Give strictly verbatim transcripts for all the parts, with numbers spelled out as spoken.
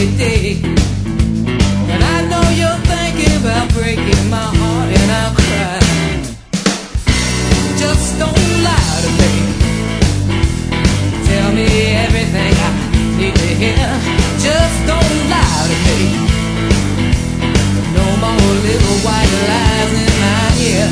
every day. And I know you're thinking about breaking my heart, and I'll cry. Just don't lie to me. Tell me everything I need to hear. Just don't lie to me. No more little white lies in my ear.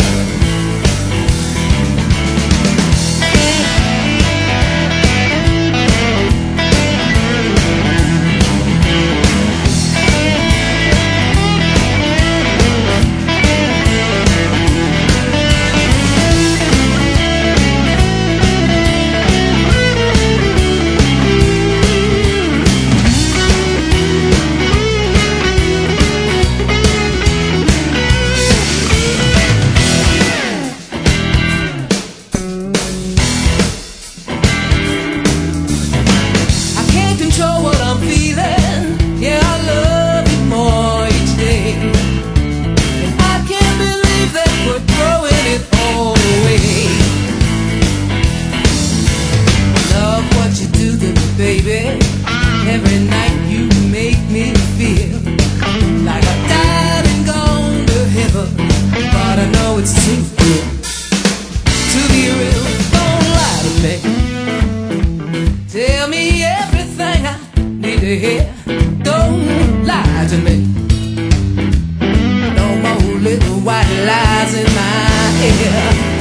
Baby, every night you make me feel like I died and gone to heaven, but I know it's too good to be real. Don't lie to me. Tell me everything I need to hear. Don't lie to me. No more little white lies in my ear.